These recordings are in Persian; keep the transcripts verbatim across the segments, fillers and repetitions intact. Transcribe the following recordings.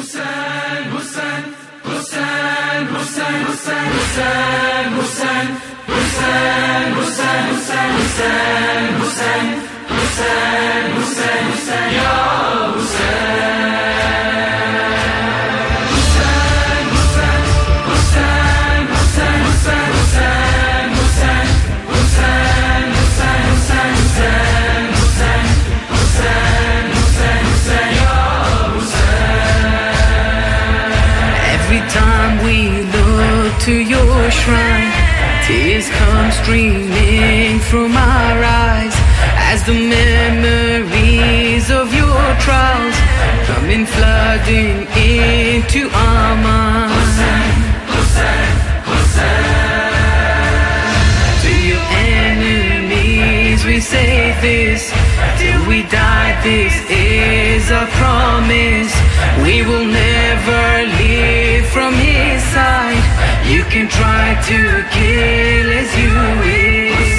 To your shrine, tears come streaming from our eyes as the memories of your trials come in flooding into our minds. To your enemies we say this, till we die this is our promise. We will never leave from his side. You can try to kill as you wish.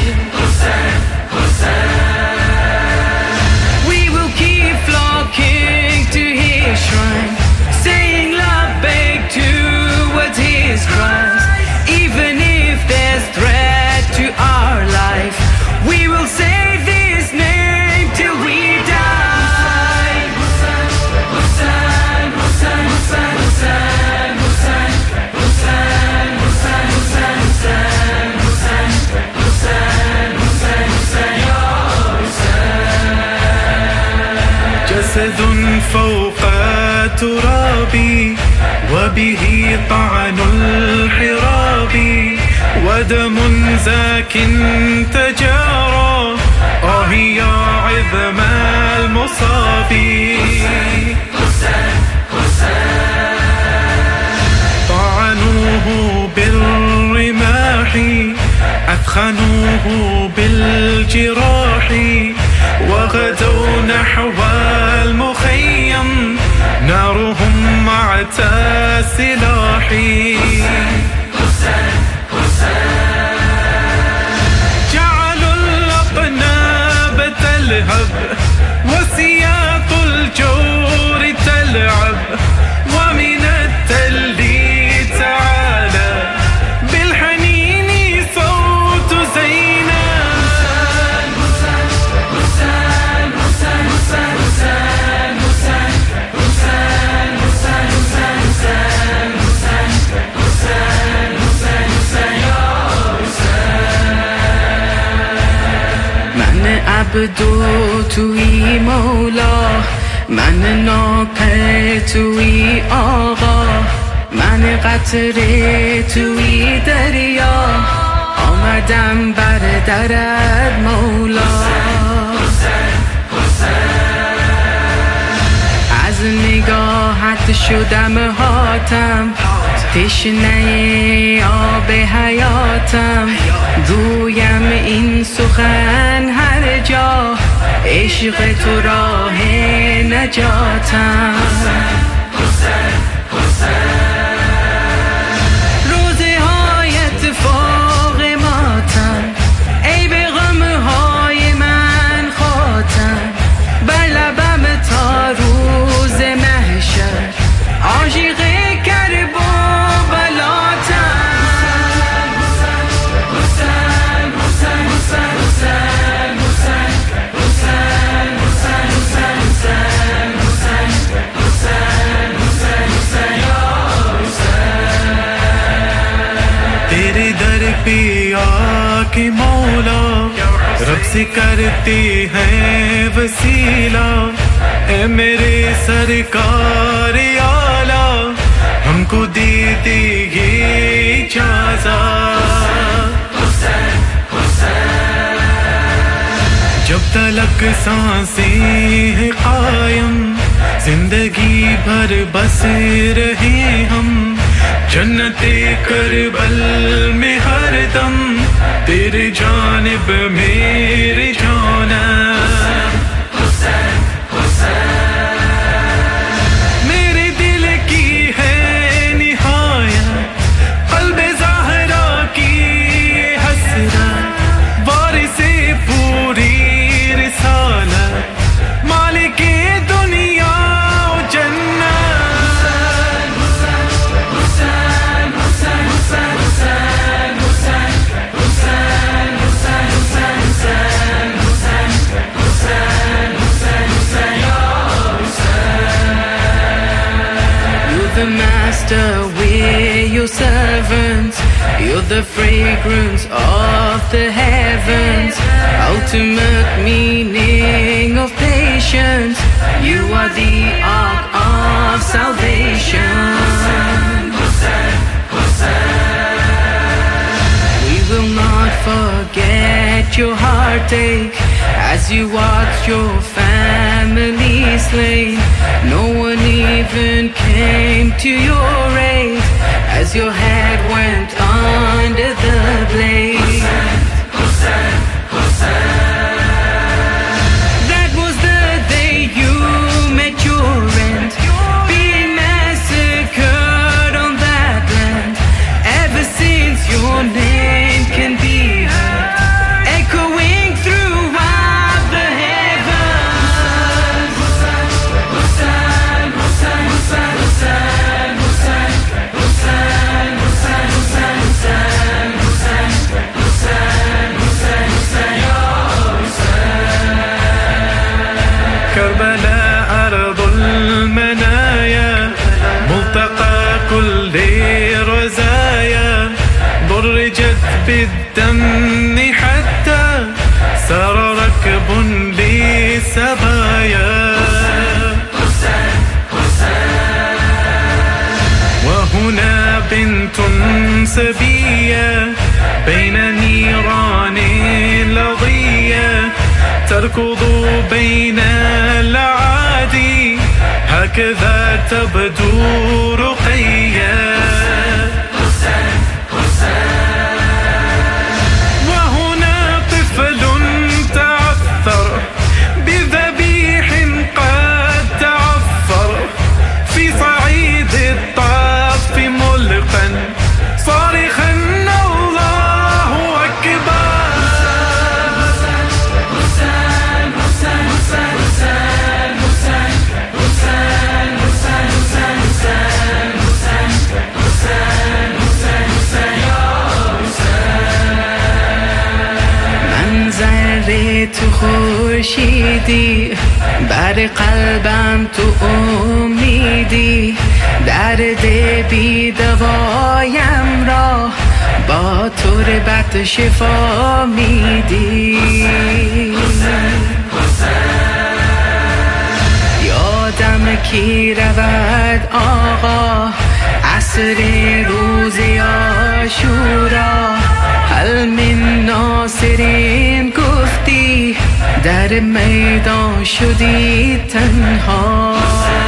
We will keep flocking to his shrine, saying labbaik towards his cries. Even if there's threat to our life, we will say this name till we die. Hussein, Hussein, Hussein, Hussein, Hussein, Hussein. جسد فوق ترابي وبه طعن الحراب ودم زاك تجارى آه يا عظم المصاب طعنوه بالرماح أثخنوه بالجراح وغدوا نحو المخيم نارهم مع السلاح جعلوا الأطناب تلهب وسياط الجور تلعب ومن التل تعالى بالحنين صوت زينب عبد توی مولا، من نوکر توی آقا، من قطره توی دریا، آمدم بر درت مولا. از نگاهت شدم حاتم، تشنه آب حیاتم، گویم این سخن هر جا، عشق تو راه نجاتم. روزه های اتفاق ماتم، ای به غم های من خاتم، بر لبم تا روز محشر عاشق کرب و بلاتم. تیرے در پہ آ کے مولا رب سے کرتے ہیں وسیلہ، اے میرے سرکار اعلیٰ ہم کو دے دے یہ اجازت. جب تلک سانسیں ہیں قائم، زندگی بھر بس رہے ہم، جنت کربل میں ہر دم تیرے جانب میرے جانب. میرے دل کی ہے نہایت قلب زہرا کی حسرت، وارث پوری رسالت، مالک دنیا و جنت. the fragrance of the heavens, ultimate meaning of patience. You are the ark of salvation. We will not forget your heartache as you watched your family slain. No one even came to your aid as your head went under the blade. That was the day you met your end, being massacred on that land. Ever since your name can be heard, echoing throughout the heavens. Hussain, Hussain, Hussain, Hussain, Hussain, Hussain, Hussain, Hussain, Hussain, Hussain, Hussain, Hussain, Hussain, ya Hussain. كربلاء أرض المنايا ملتقى كل الرزايا ضرجت بالدم حتى سار ركب للسبايا وهنا بنت سبية بين نيران لظية تركض بين الأعادي هكذا تبدو رقية وهنا طفل تعثر بذبيح قد تعفر في صعيد الطاف ملقا صارخا الله أكبر. تو خورشیدی بر قلبم تو امیدی درد بی دوایم را با تربت شفا میدی. یادم کی رود آقا عصر روز عاشورا هل من ناصرین گفتی در میدان شدی تنها.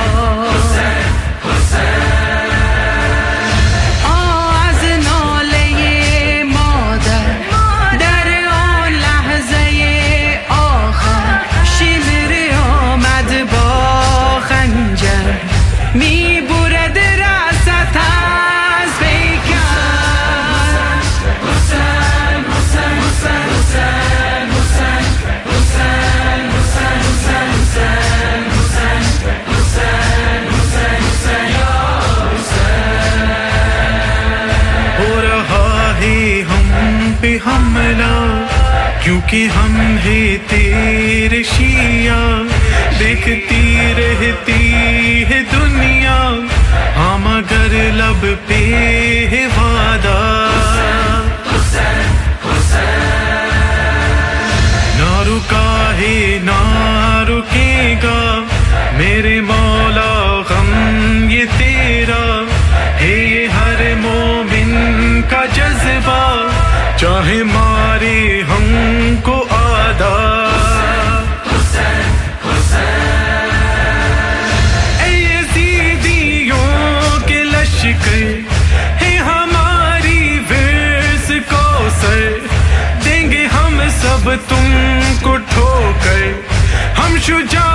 آز ناله مادر در آن لحظه آخر شمر آمد با خنجر می برد رأست از پیکر. حسین حسین حسین حسین حسین حسین حسین حسین حسین حسین حسین حسین یا حسین. ہو رہا ہے ہم پہ حملہ کیونکہ ہم ہے تیرے شیعہ دیکھتی رہتی ہے دنیا ہم اگر لب پہ ہے وعدہ. نہ رکا ہے نہ رکے گا میرے مولا غم یہ تیرا ہے یہ ہر مومن کا جذبہ چاہے مارے ہم کو آدھا. اے یزیدیوں کے لشکر ہے ہماری ورث کوثر دیں گے ہم سب تم کو ٹھوکر ہم شجاع